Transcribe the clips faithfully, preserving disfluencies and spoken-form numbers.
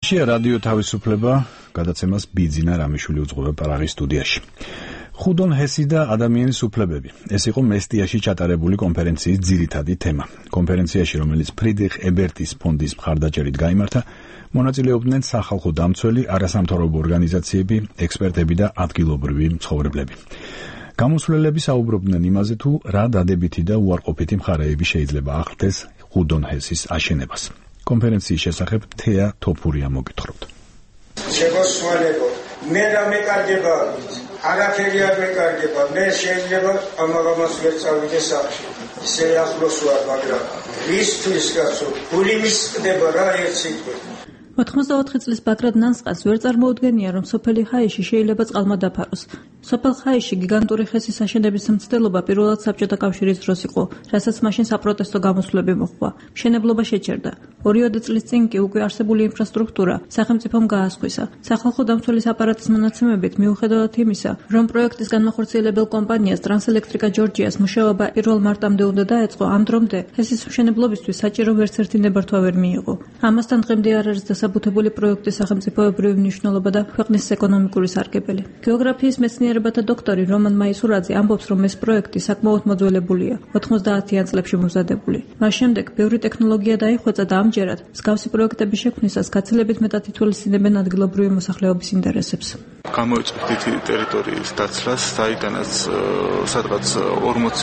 შია რადიო თავისუფლება გადაცემას ბიძინა რამიშვილი უძღვება პრაღის სტუდიაში. ხუდონ ჰესი და ადამიანის უფლებები. ეს იყო მესტიაში ჩატარებული კონფერენციის ძირითადი თემა. კონფერენციაში, რომელიც ფრიდრიხ ებერტის ფონდის მხარდაჭერით გაიმართა, მონაწილეობდნენ სახალხო დამცველი, არასამთავრობო ორგანიზაციები, ექსპერტები და ადგილობრივი მცხოვრებლები. გამოსვლელები საუბრობდნენ იმაზე, თუ რა დადებითი და უარყოფითი მხარეები შეიძლება ახლდეს ხუდონ ჰესის აშენებას. კონფერენციის შესახებ თეა თოფურია მოგითხრობთ. შეგოსვალებო, მე რა მეკარგება, არაფერი არ მეკარგება, მე შეიძლება ამაღამას ვერ წავიდე სახში. ისე ახლოს ვარ, მაგრამ რისთვის კაცო, გული მისკდება რა ერთ სიტყვით. ოთხმოცდაოთხი წლის ბაგრატ ნანსყას ვერ წარმოუდგენია, რომ სოფელი ხაიში შეიძლება წყალმა დაფაროს. სოფელ ხაიში გიგანტური ხესის აშენების მცდელობა პირველად საბჭოთა კავშირის დროს იყო, რასაც მაშინ საპროტესტო გამოსვლები მოჰყვა. მშენებლობა შეჩერდა. ორიოდე წლის წინ კი უკვე არსებული ინფრასტრუქტურა სახელმწიფომ გაასხვისა. სახალხო დამცველის აპარატის მონაცემებით, მიუხედავად იმისა, რომ პროექტის განმახორციელებელ კომპანიას ტრანსელექტრიკა ჯორჯიას მუშაობა პირველ მარტამდე უნდა დაეწყო, ამ დრომდე ჰესის მშენებლობისთვის საჭირო ვერცერთი ნებართვა ვერ მიიღო. ამასთან დღემდე არ არის საბუთებული პროექტის სახელმწიფოებრივი მნიშვნელობა და ქვეყნის ეკონომიკური სარგებელი. გეოგრაფიის მეცნიერებათა დოქტორი რომან მაისურაძე ამბობს, რომ ეს პროექტი საკმაოდ მოძველებულია, ოთხმოცდაათიან წლებში მომზადებული. მას შემდეგ ბევრი ტექნოლოგია დაიხვეწა და ამჯერად მსგავსი პროექტების შექმნისას გაცილებით მეტად ითვალისწინებენ ადგილობრივი მოსახლეობის ინტერესებს. გამოიწყეთ დიდი ტერიტორიის დაცლას, საიდანაც სადღაც ორმოცი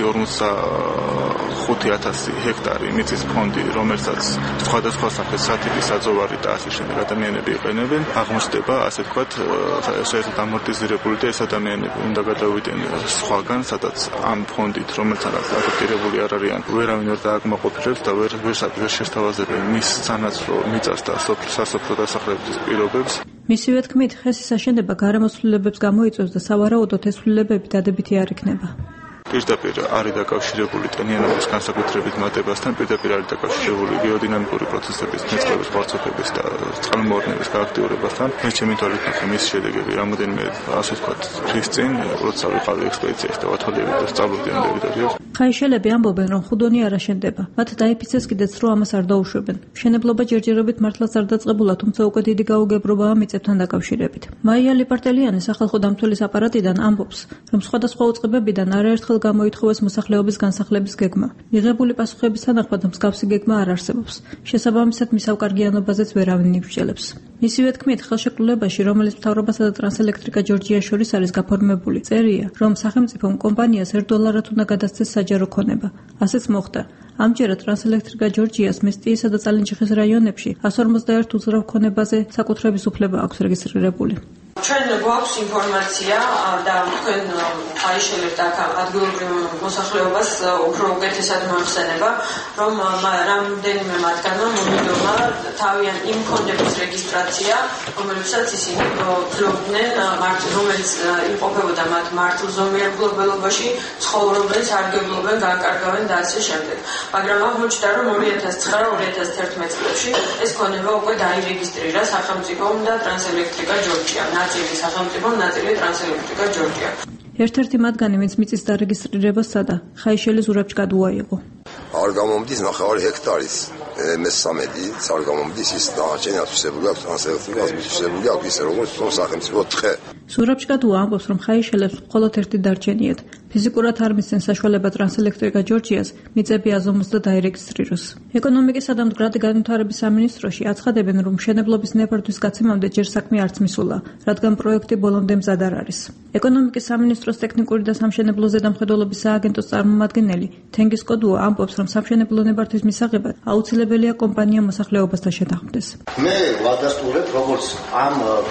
ორმოცდახუთი ათასი ჰექტარი მიწის ფონდი, რომელსაც სხვადასხვა სახის სათიბი საძოვარი და ასე შემდეგ ადამიანები იყენებენ, აღმოჩნდება, ასე ვთქვათ, შეერთად ამორტიზირებული და ეს ადამიანები უნდა გადავიდნენ სხვაგან, სადაც ამ ფონდით, რომელთანაც ადაპტირებული არ არიან, ვერავინ ვერ დააკმაყოფილებს და ვერ ვერ შესთავაზებენ მის სანაცვლო მიწას და სასოფლო დასახლების პირობებს. მისივე თქმით, ხესის აშენება გარემოსვლილებებს გამოიწვევს და სავარაუდოდ ეს ცვლილებები დადებითი არ იქნება. პირდაპირ არის დაკავშირებული ტენიანობის განსაკუთრებით მატებასთან, პირდაპირ არის დაკავშირებული გეოდინამიკური პროცესების, ნეწყლების ხორცოფების და წყალმოვარდნების გააქტიურებასთან. მე ჩემი თვალით ვთქვი, მის შედეგები რამოდენიმე, ასე ვთქვათ, დღის წინ, როცა ვიყავი ექსპედიციაში და ვათვალიერდი და სწავლობდი ამ ტერიტორიას. ხაიშელები ამბობენ, რომ ხუდონი არ აშენდება. მათ დაიფიცეს კიდეც, რომ ამას არ დაუშვებენ. მშენებლობა ჯერჯერობით მართლაც არ დაწყებულა, თუმცა უკვე დიდი გაუგებრობაა მიწებთან დაკავშირებით. მაია ლიპარტელიანი სახალხო დამცველის აპარატიდან ამბობს, რომ სხვადასხვა უწყებებიდან არაერთხელ გამოითხოვეს მოსახლეობის განსახლების გეგმა. მიღებული პასუხების თანახმად მსგავსი გეგმა არ არსებობს. შესაბამისად, მის ავკარგიანობაზეც ვერავინ იფშელებს. მისივე თქმით, ხელშეკრულებაში, რომელიც მთავრობასა და ტრანსელექტრიკა ჯორჯიას შორის არის გაფორმებული, წერია, რომ სახელმწიფომ კომპანიას ერთ დოლარად უნდა გადასცეს საჯარო ქონება. ასეც მოხდა. ამჯერად ტრანსელექტრიკა ჯორჯიას მესტიისა და წალენჯიხის რაიონებში εκατს ორმოცდაერთ უძრავ ქონებაზე საკუთრების უფლება აქვს რეგისტრირებული. ჩვენ გვაქვს ინფორმაცია და თქვენ ხაიშელებთ აქ ადგილობრივ მოსახლეობას უფრო უკეთესად მოიხსენება, რომ რამდენიმე მათგანმა მომიდომა თავიანთ იმ ქონების რეგისტრაცია, რომელსაც ისინი ფლობდნენ, რომელიც იმყოფებოდა მათ მართლზომიერ მფლობელობაში, ცხოვრობენ, სარგებლობენ, განკარგავენ და ასე შემდეგ. მაგრამ აღმოჩნდა, რომ ორი ათას ცხრა ორი ათას თერთმეტ წლებში ეს ქონება უკვე დაირეგისტრირა სახელმწიფომ და ტრანსელექტრიკა ჯორჯიამ. ნაწილი სახელმწიფომ, ნაწილი ტრანსელექტრიკა ჯორჯია. ერთ-ერთი მათგანი, ვინც მიწის დარეგისტრირებას სცადა, ხაიშელი ზურაბჭკადუა იყო. არ გამომდის ნახევარი ჰექტარის მესამედი, არ გამომდის ის დანარჩენი ათვისებული აქვს ტრანსელექტრიკას, მითვისებული აქვს ისე როგორც თვითონ სახელმწიფო თხე. ზურაბჭკადუა ამბობს, რომ ხაიშელებს მხოლოდ ერთი დარჩენიათ. ფიზიკურად არ მისცენ საშუალება ტრანსელექტრიკა ჯორჯიას მიწები აზომოს და დაირეგისტრიროს. ეკონომიკისა და მდგრადი განვითარების სამინისტროში აცხადებენ, რომ მშენებლობის ნებართვის გაცემამდე ჯერ საქმე არც მისულა, რადგან პროექტი ბოლომდე მზად არ არის. ეკონომიკის სამინისტროს ტექნიკური და სამშენებლო ზედამხედველობის სააგენტოს წარმომადგენელი თენგიზ კოდუა ამბობს, რომ სამშენებლო ნებართვის მისაღებად აუცილებელია კომპანია მოსახლეობასთან შეთანხმდეს. მე ვადასტურებ, როგორც ამ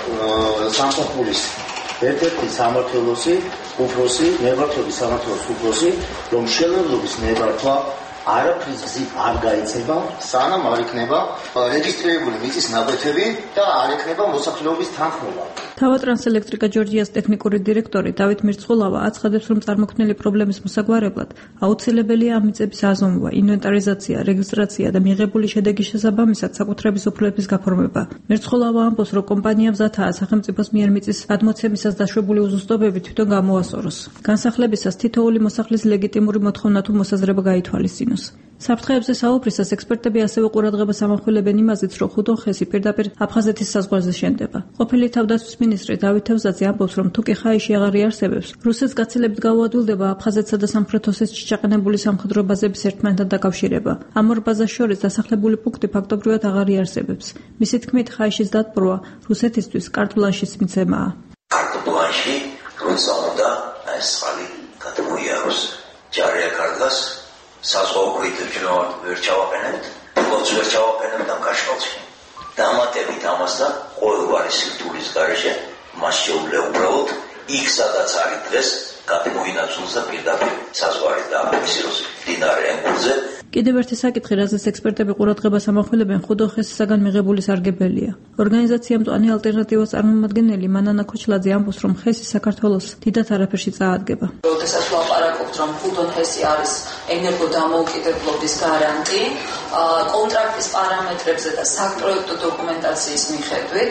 სამსახურის ერთ-ერთი სამმართველოსი, უფროსი, ნებართვების სამმართველოს უფროსი, რომ მშენებლობის ნებართვა არაფრის გზით არ გაიცება, სანამ არ იქნება რეგისტრირებული მიწის ნაკვეთები და არ იქნება მოსახლეობის თანხმობა. თავად ტრანსელექტრიკა ჯორჯიას ტექნიკური დირექტორი დავით მირცხულავა აცხადებს, რომ წარმოქმნილი პრობლემის მოსაგვარებლად აუცილებელია ამ მიწების აზომვა, ინვენტარიზაცია, რეგისტრაცია და მიღებული შედეგის შესაბამისად საკუთრების უფლების გაფორმება. მირცხულავა ამბობს, რომ კომპანია მზადაა სახელმწიფოს მიერ მიწის გადმოცემისას დაშვებული უზუსტობები თვითონ გამოასწოროს. განსახლებისას თითოეული მოსახლის ლეგიტიმური მოთხოვნა თუ მოსაზრება გაითვალისწინოს. საფრთხეებზე საუბრისას ექსპერტები ასევე ყურადღებას ამახვილებენ იმაზეც, რომ ხუდონ ხესი პირდაპირ აფხაზეთის საზღვარზე შენდება. ყოფილი თავდაცვის მინისტრი დავით თევზაძე ამბობს, რომ თუ კი ხაიში აღარ იარსებებს, რუსეთს გაცილებით გაუადვილდება აფხაზეთსა და სამხრეთ ოსეთში ჩაყენებული სამხედრო ბაზების ერთმანეთთან დაკავშირება. ამ ორ ბაზას შორის დასახლებული პუნქტი ფაქტობრივად აღარ იარსებებს. მისი თქმით, ხაიშის დატბორვა რუსეთისთვის კარტ ბლანშის მიცემაა. კარტ ბლანში რუსა უნდა ეს ხალი გადმოიაროს. ჯარია კარგას საზღვაოქრით ჯნორ ვერ ჩავაყენებთ, ფლოტს ვერ ჩავაყენებთ ამ კაშკალში. დამატებით ამასთან ყოველგვარი სირთულის გარეშე მას შეუძლია უბრალოდ იქ სადაც არის დღეს გადმოინაცვლოს და პირდაპირ საზღვარი და მისიროს მდინარე ენგურზე. კიდევ ერთი საკითხი, რაზეც ექსპერტები ყურადღებას ამახვილებენ, ხუდონ ხესისაგან მიღებული სარგებელია. ორგანიზაცია მწვანე ალტერნატივას წარმომადგენელი მანანა ქოჩლაძე ამბობს, რომ ხესი საქართველოს დიდად არაფერში წაადგება. როდესაც ვლაპარაკობთ, რომ ხუდონ ხესი არის ენერგოდამოუკიდებლობის გარანტი, კონტრაქტის პარამეტრებზე და საპროექტო დოკუმენტაციის მიხედვით,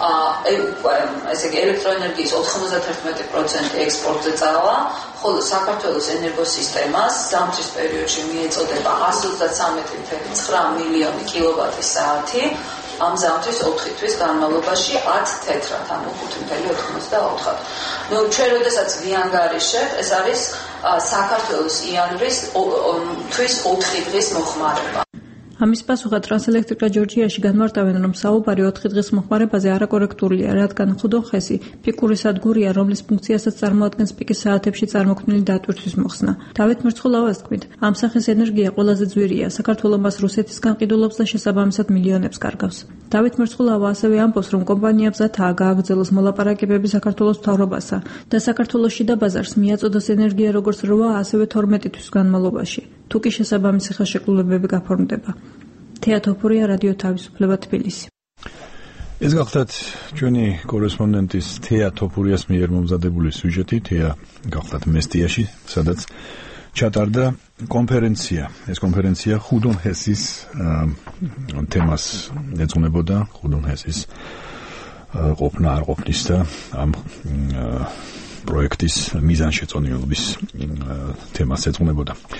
ესე იგი ელექტროენერგიის ოთხმოცდაერთმეტი პროცენტი ექსპორტზე წავა, ხოლო საქართველოს ენერგოსისტემას ზამთრის პერიოდში მიეწოდება ასი ოცდათსამეტი ფული ცხრა მილიონი კილოვატი საათი, ამ ზამთრის ოთხი თვის განმავლობაში ათი თეთრად, ანუ ხუთი ფული ოთხმოცდაოთხად. ნუ ჩვენ როდესაც ვიანგარიშებთ, ეს არის საქართველოს იანვრის თვის ოთხი დღის მოხმარება. ამის პასუხად ტრანსელექტრიკა ჯორჯიაში განმარტავენ, რომ საუბარი ოთხი დღის მოხმარებაზე არაკორექტულია, რადგან ხუდონ ხესი პიკური სადგურია, რომლის ფუნქციასაც წარმოადგენს პიკის საათებში წარმოქმნილი დატვირთვის მოხსნა. დავით მერცხულავას თქმით, ამ სახის ენერგია ყველაზე ძვირია, საქართველო მას რუსეთისგან ყიდულობს და შესაბამისად მილიონებს კარგავს. დავით მერცხულავა ასევე ამბობს, რომ კომპანია მზადაა გააგრძელოს მოლაპარაკებები საქართველოს მთავრობასა და საქართველოს შიდა ბაზარს მიაწოდოს ენერგია როგორც რვა, ასევე თორმეტი თვის განმავლობაში. თუ კი შესაბამისი ხელშეკრულებები გაფორმდება. თეა თოფურია, რადიო თავისუფლება, თბილისი. ეს გახლავთ ჩვენი კორესპონდენტის თეა თოფურიას მიერ მომზადებული სიუჟეტი. თეა გახლავთ მესტიაში, სადაც ჩატარდა კონფერენცია. ეს კონფერენცია ხუდონ ჰესის თემას ეძღვნებოდა, ხუდონ ჰესის ყოფნა არ ყოფნის და ამ პროექტის მიზანშეწონილობის თემას ეძღვნებოდა.